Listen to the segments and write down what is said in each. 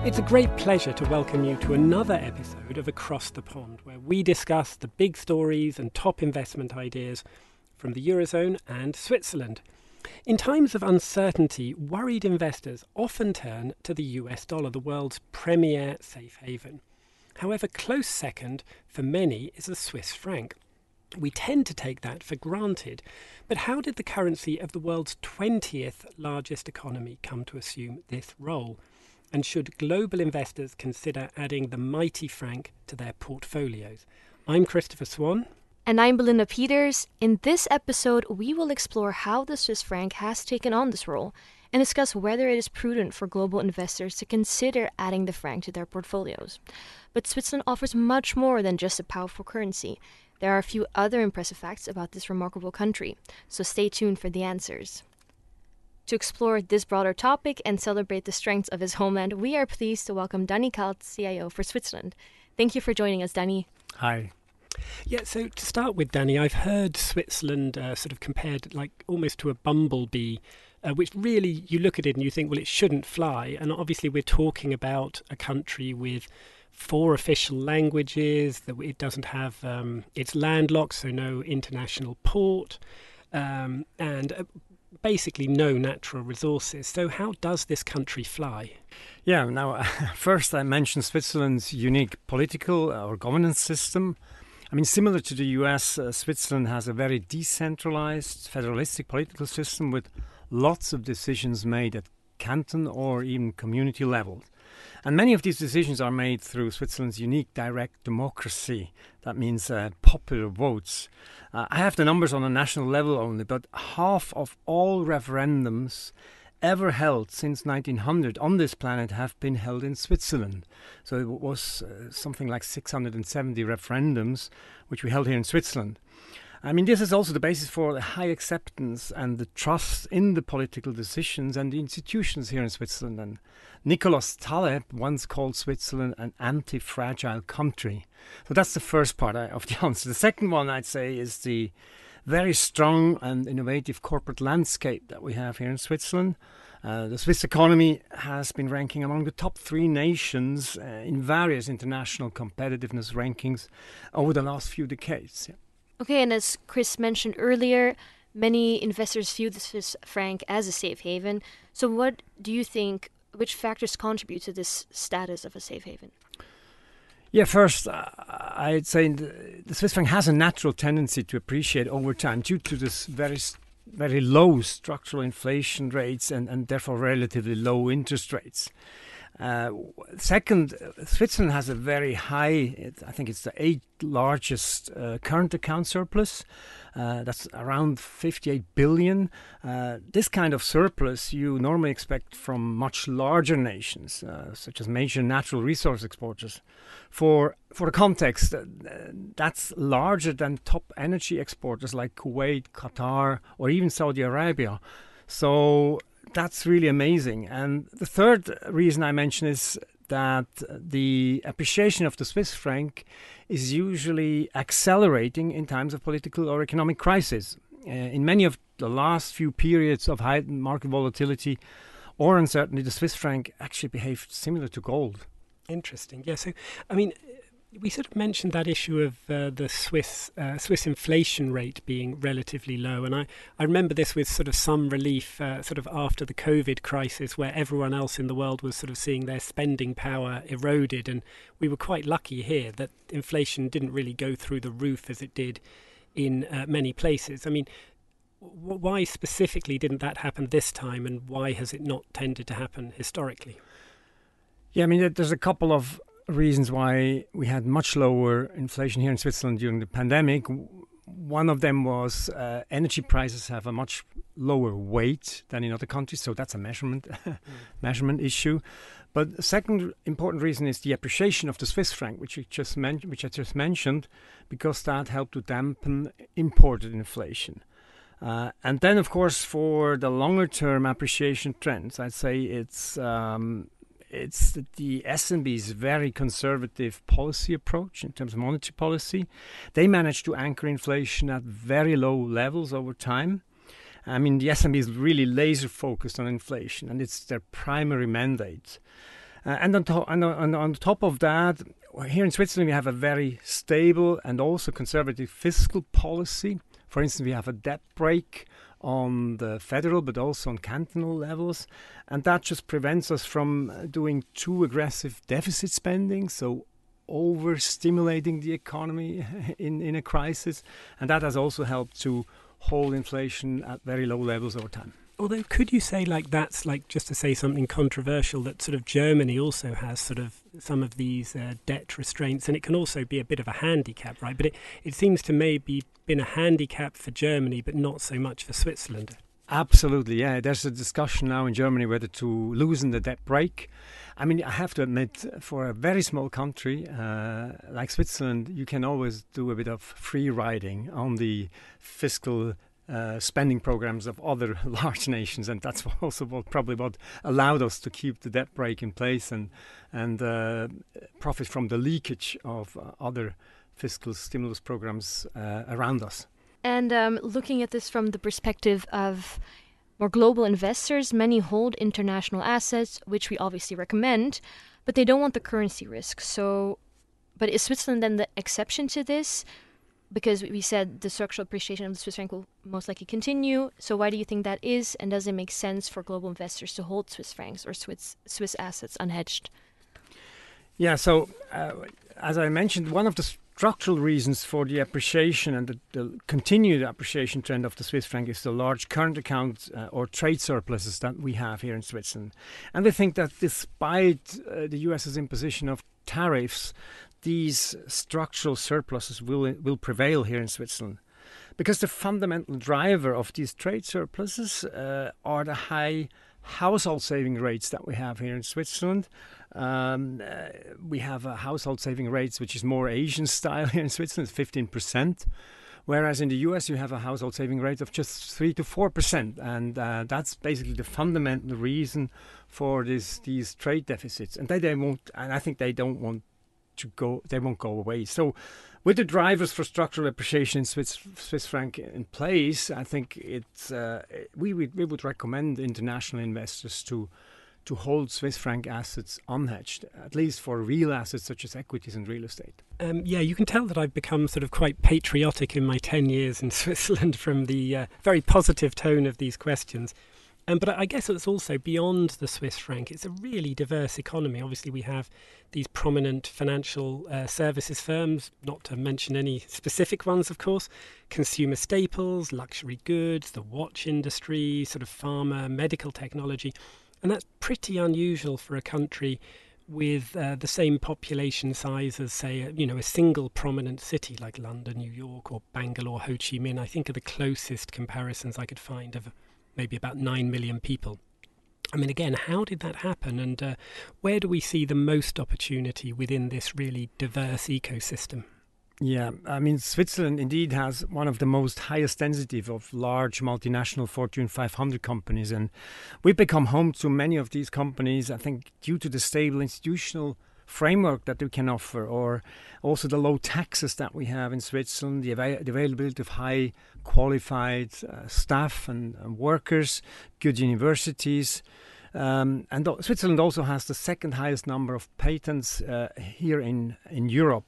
It's a great pleasure to welcome you to another episode of Across the Pond, where we discuss the big stories and top investment ideas from the Eurozone and Switzerland. In times of uncertainty, worried investors often turn to the US dollar, the world's premier safe haven. However, close second for many is the Swiss franc. We tend to take that for granted, but how did the currency of the world's 20th largest economy come to assume this role? And should global investors consider adding the mighty franc to their portfolios? I'm Christopher Swan. And I'm Belinda Peters. In this episode, we will explore how the Swiss franc has taken on this role and discuss whether it is prudent for global investors to consider adding the franc to their portfolios. But Switzerland offers much more than just a powerful currency. There are a few other impressive facts about this remarkable country, so stay tuned for the answers. To explore this broader topic and celebrate the strengths of his homeland, we are pleased to welcome Danny Kalt, CIO for Switzerland. Thank you for joining us, Danny. Hi. Yeah, so to start with, Danny, I've heard Switzerland sort of compared like almost to a bumblebee, which really you look at it and you think, well, it shouldn't fly. And obviously we're talking about a country with 4 official languages, that it doesn't have, it's landlocked, so no international port, and basically no natural resources. So how does this country fly? Yeah, now, first I mentioned Switzerland's unique political or governance system. I mean, similar to the US, Switzerland has a very decentralized, federalistic political system with lots of decisions made at canton or even community level. And many of these decisions are made through Switzerland's unique direct democracy. That means popular votes. I have the numbers on a national level only, but half of all referendums ever held since 1900 on this planet have been held in Switzerland. So it was something like 670 referendums, which we held here in Switzerland. I mean, this is also the basis for the high acceptance and the trust in the political decisions and the institutions here in Switzerland. And Nicolas Taleb once called Switzerland an anti-fragile country. So that's the first part of the answer. The second one, I'd say, is the very strong and innovative corporate landscape that we have here in Switzerland. The Swiss economy has been ranking among the top 3 nations in various international competitiveness rankings over the last few decades. Yeah. Okay, and as Chris mentioned earlier, many investors view the Swiss franc as a safe haven. So what do you think, which factors contribute to this status of a safe haven? Yeah, first, I'd say the Swiss franc has a natural tendency to appreciate over time due to this very low structural inflation rates and therefore relatively low interest rates. Second, Switzerland has a very high, I think it's the 8th largest current account surplus. That's around 58 billion. This kind of surplus you normally expect from much larger nations, such as major natural resource exporters. For the context, that's larger than top energy exporters like Kuwait, Qatar, or even Saudi Arabia. So that's really amazing. And the third reason I mention is that the appreciation of the Swiss franc is usually accelerating in times of political or economic crisis. In many of the last few periods of high market volatility or uncertainty, the Swiss franc actually behaved similar to gold. Interesting. Yeah, so, I mean, we sort of mentioned that issue of the Swiss inflation rate being relatively low. And I remember this with sort of some relief sort of after the COVID crisis, where everyone else in the world was sort of seeing their spending power eroded. And we were quite lucky here that inflation didn't really go through the roof as it did in many places. I mean, why specifically didn't that happen this time, and why has it not tended to happen historically? Yeah, I mean, there's a couple of reasons why we had much lower inflation here in Switzerland during the pandemic. One of them was energy prices have a much lower weight than in other countries, so that's a measurement issue. But the second important reason is the appreciation of the Swiss franc, which I just mentioned, because that helped to dampen imported inflation. And then, of course, for the longer-term appreciation trends, I'd say it's the SNB's very conservative policy approach in terms of monetary policy. They managed to anchor inflation at very low levels over time. I mean, the SNB is really laser focused on inflation, and it's their primary mandate. And on top of that, here in Switzerland, we have a very stable and also conservative fiscal policy. For instance, we have a debt brake on the federal but also on cantonal levels. And that just prevents us from doing too aggressive deficit spending, so overstimulating the economy in a crisis. And that has also helped to hold inflation at very low levels over time. Although, could you say that's just to say something controversial, that sort of Germany also has sort of some of these debt restraints, and it can also be a bit of a handicap, right? But it seems to maybe been a handicap for Germany, but not so much for Switzerland. Absolutely, yeah. There's a discussion now in Germany whether to loosen the debt brake. I mean, I have to admit, for a very small country like Switzerland, you can always do a bit of free riding on the fiscal spending programs of other large nations, and that's also probably what allowed us to keep the debt brake in place and profit from the leakage of other fiscal stimulus programs around us. And looking at this from the perspective of more global investors, many hold international assets, which we obviously recommend, but they don't want the currency risk. So, but is Switzerland then the exception to this? Because we said the structural appreciation of the Swiss franc will most likely continue. So why do you think that is? And does it make sense for global investors to hold Swiss francs or Swiss assets unhedged? Yeah, so as I mentioned, one of the structural reasons for the appreciation and the continued appreciation trend of the Swiss franc is the large current account or trade surpluses that we have here in Switzerland. And we think that despite the US's imposition of tariffs, these structural surpluses will prevail here in Switzerland. Because the fundamental driver of these trade surpluses are the high household saving rates that we have here in Switzerland. We have a household saving rates which is more Asian style here in Switzerland, 15%. Whereas in the US you have a household saving rate of just 3 to 4%. And that's basically the fundamental reason for these trade deficits. And I think they won't go away. So with the drivers for structural appreciation in Swiss franc in place, I think we would recommend international investors to hold Swiss franc assets unhedged, at least for real assets such as equities and real estate. Yeah, you can tell that I've become sort of quite patriotic in my 10 years in Switzerland from the very positive tone of these questions. But I guess it's also beyond the Swiss franc. It's a really diverse economy. Obviously, we have these prominent financial services firms, not to mention any specific ones, of course, consumer staples, luxury goods, the watch industry, sort of pharma, medical technology. And that's pretty unusual for a country with the same population size as, say, a single prominent city like London, New York, or Bangalore, Ho Chi Minh. I think are the closest comparisons I could find of maybe about 9 million people. I mean, again, how did that happen? And where do we see the most opportunity within this really diverse ecosystem? Yeah, I mean, Switzerland indeed has one of the most highest density of large multinational Fortune 500 companies. And we've become home to many of these companies, I think, due to the stable institutional framework that we can offer, or also the low taxes that we have in Switzerland, the availability of high qualified staff and workers, good universities. And Switzerland also has the second highest number of patents here in Europe.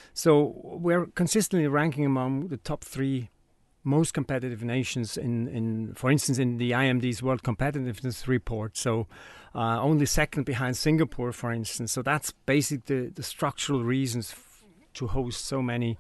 So we're consistently ranking among the top 3 most competitive nations for instance, in the IMD's World Competitiveness Report. So only second behind Singapore, for instance. So that's basically the structural reasons to host so many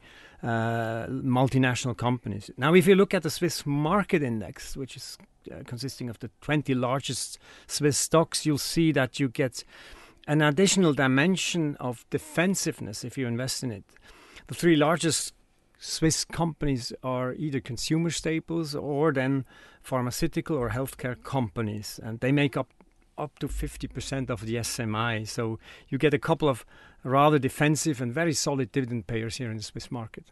multinational companies. Now, if you look at the Swiss Market Index, which is consisting of the 20 largest Swiss stocks, you'll see that you get an additional dimension of defensiveness if you invest in it. The 3 largest Swiss companies are either consumer staples or then pharmaceutical or healthcare companies, and they make up to 50% of the SMI. So you get a couple of rather defensive and very solid dividend payers here in the Swiss market.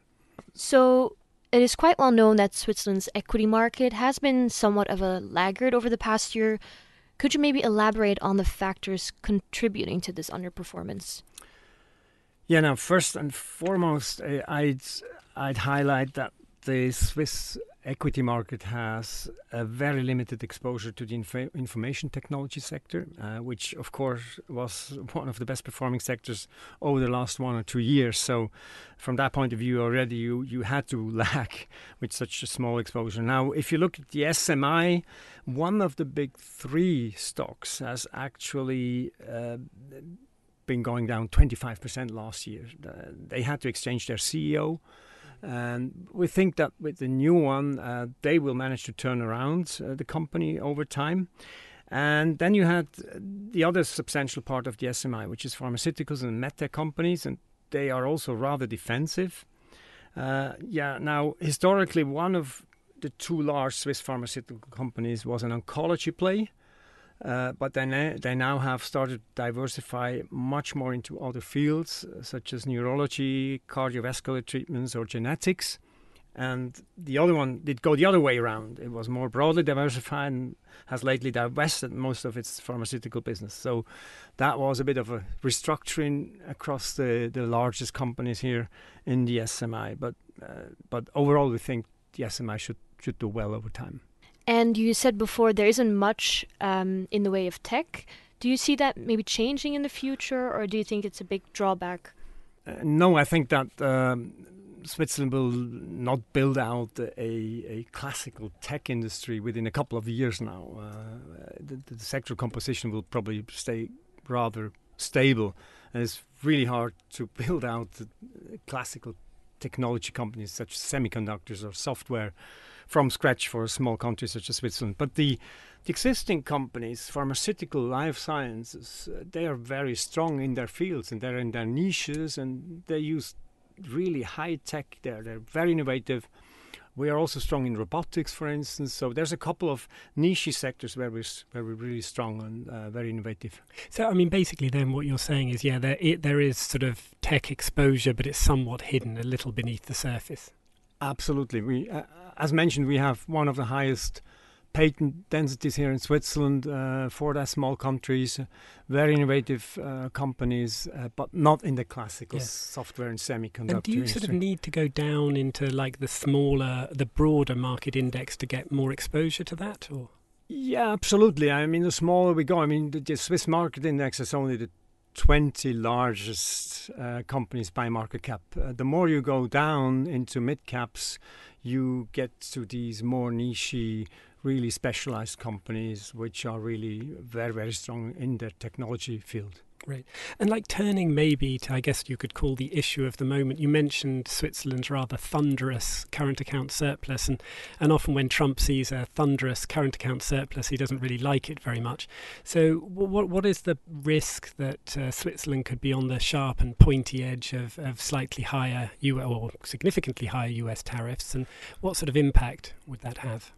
So it is quite well known that Switzerland's equity market has been somewhat of a laggard over the past year. Could you maybe elaborate on the factors contributing to this underperformance? Yeah, now first and foremost, I'd highlight that the Swiss equity market has a very limited exposure to the information technology sector, which of course was one of the best performing sectors over the last 1 or 2 years. So from that point of view already you had to lag with such a small exposure. Now if you look at the SMI, one of the big 3 stocks has actually been going down 25% last year. They had to exchange their CEO. And we think that with the new one, they will manage to turn around the company over time. And then you had the other substantial part of the SMI, which is pharmaceuticals and medtech companies, and they are also rather defensive. Now, historically, one of the 2 large Swiss pharmaceutical companies was an oncology play. But they now have started to diversify much more into other fields, such as neurology, cardiovascular treatments, or genetics. And the other one did go the other way around. It was more broadly diversified and has lately divested most of its pharmaceutical business. So that was a bit of a restructuring across the largest companies here in the SMI. But overall, we think the SMI should do well over time. And you said before there isn't much in the way of tech. Do you see that maybe changing in the future, or do you think it's a big drawback? No, I think that Switzerland will not build out a classical tech industry within a couple of years now. The sector composition will probably stay rather stable, and it's really hard to build out classical technology companies such as semiconductors or software from scratch for a small country such as Switzerland. But the existing companies, pharmaceutical, life sciences, they are very strong in their fields and they're in their niches and they use really high tech there. They're very innovative. We are also strong in robotics, for instance. So there's a couple of niche sectors where we're really strong and very innovative. So, I mean, basically then what you're saying is, there is sort of tech exposure, but it's somewhat hidden, a little beneath the surface. Absolutely. We, as mentioned, we have one of the highest patent densities here in Switzerland for the small countries, very innovative companies, but not in the classical software and semiconductor And do you industry. sort of need to go down into like the broader market index to get more exposure to that? Or? Yeah, absolutely. I mean, the smaller we go, I mean, the Swiss market index is only the 20 largest companies by market cap. The more you go down into mid caps, you get to these more niche, really specialized companies which are really very, very strong in their technology field. Right. And like turning maybe to, I guess you could call the issue of the moment, you mentioned Switzerland's rather thunderous current account surplus. And often when Trump sees a thunderous current account surplus, he doesn't really like it very much. So what is the risk that Switzerland could be on the sharp and pointy edge of slightly higher or significantly higher US tariffs? And what sort of impact would that have?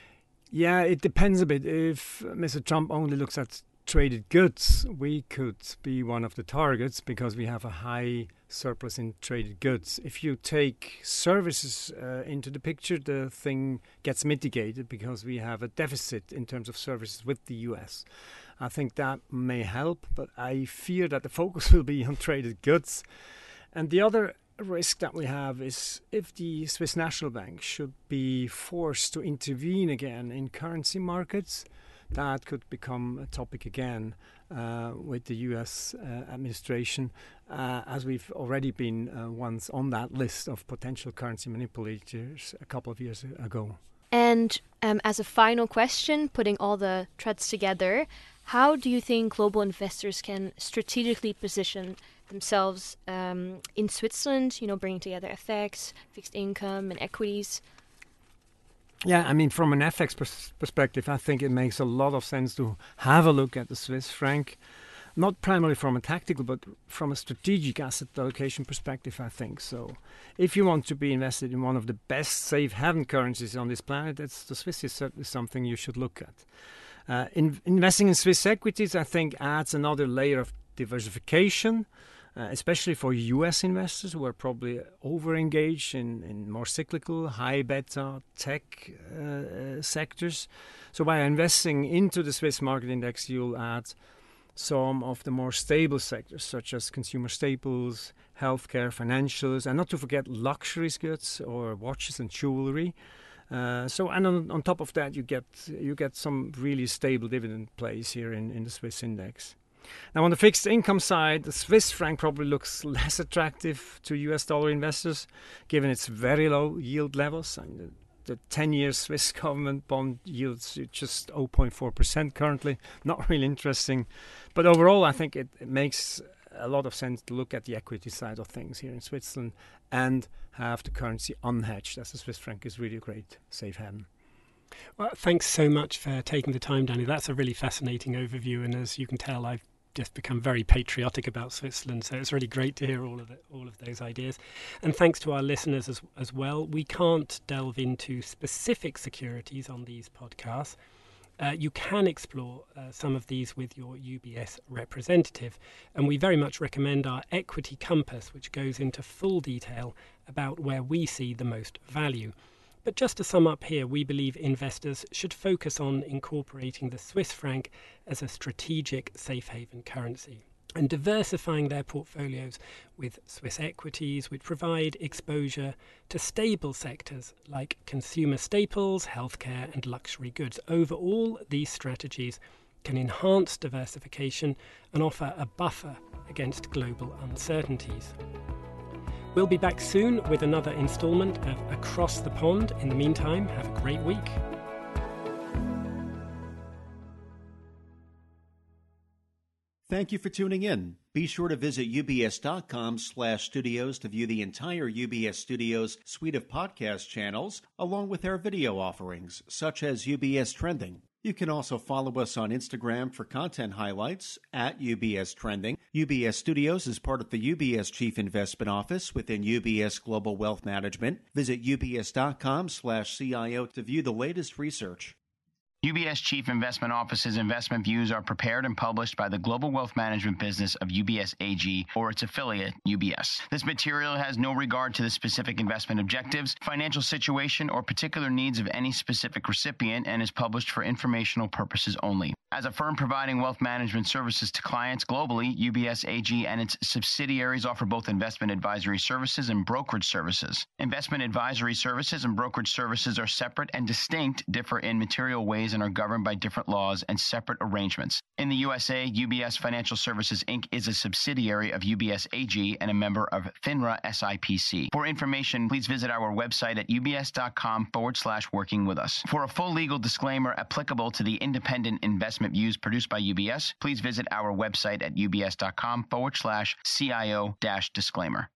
Yeah, it depends a bit. If Mr. Trump only looks at traded goods, we could be one of the targets because we have a high surplus in traded goods. If you take services into the picture, the thing gets mitigated because we have a deficit in terms of services with the US. I think that may help, but I fear that the focus will be on traded goods. And the other risk that we have is if the Swiss National Bank should be forced to intervene again in currency markets, that could become a topic again with the US administration, as we've already been once on that list of potential currency manipulators a couple of years ago. And as a final question, putting all the threads together, how do you think global investors can strategically position themselves in Switzerland, bringing together FX, fixed income and equities? Yeah, I mean, from an FX perspective, I think it makes a lot of sense to have a look at the Swiss franc, not primarily from a tactical, but from a strategic asset allocation perspective, I think. So if you want to be invested in one of the best safe haven currencies on this planet, the Swiss is certainly something you should look at. Investing in Swiss equities, I think, adds another layer of diversification, especially for US investors who are probably over-engaged in more cyclical, high beta tech sectors. So by investing into the Swiss market index, you'll add some of the more stable sectors, such as consumer staples, healthcare, financials, and not to forget luxury goods or watches and jewelry. And on top of that, you get some really stable dividend plays here in the Swiss index. Now, on the fixed income side, the Swiss franc probably looks less attractive to US dollar investors, given its very low yield levels. I mean, the 10-year Swiss government bond yields just 0.4% currently. Not really interesting. But overall, I think it makes a lot of sense to look at the equity side of things here in Switzerland and have the currency unhedged, as the Swiss franc is really a great safe haven. Well, thanks so much for taking the time, Danny. That's a really fascinating overview, and as you can tell, I've just become very patriotic about Switzerland, so it's really great to hear all of those ideas. And thanks to our listeners as well. We can't delve into specific securities on these podcasts. You can explore some of these with your UBS representative, and we very much recommend our Equity Compass, which goes into full detail about where we see the most value. But just to sum up here, we believe investors should focus on incorporating the Swiss franc as a strategic safe haven currency and diversifying their portfolios with Swiss equities, which provide exposure to stable sectors like consumer staples, healthcare and luxury goods. Overall, these strategies can enhance diversification and offer a buffer against global uncertainties. We'll be back soon with another instalment of Across the Pond. In the meantime, have a great week. Thank you for tuning in. Be sure to visit ubs.com/studios to view the entire UBS Studios suite of podcast channels, along with our video offerings, such as UBS Trending. You can also follow us on Instagram for content highlights at UBS Trending. UBS Studios is part of the UBS Chief Investment Office within UBS Global Wealth Management. Visit ubs.com/CIO to view the latest research. UBS Chief Investment Office's investment views are prepared and published by the global wealth management business of UBS AG or its affiliate, UBS. This material has no regard to the specific investment objectives, financial situation, or particular needs of any specific recipient and is published for informational purposes only. As a firm providing wealth management services to clients globally, UBS AG and its subsidiaries offer both investment advisory services and brokerage services. Investment advisory services and brokerage services are separate and distinct, differ in material ways, and are governed by different laws and separate arrangements. In the USA, UBS Financial Services Inc. is a subsidiary of UBS AG and a member of FINRA SIPC. For information, please visit our website at ubs.com/working with us. For a full legal disclaimer applicable to the independent investment views produced by UBS, please visit our website at ubs.com/CIO-disclaimer.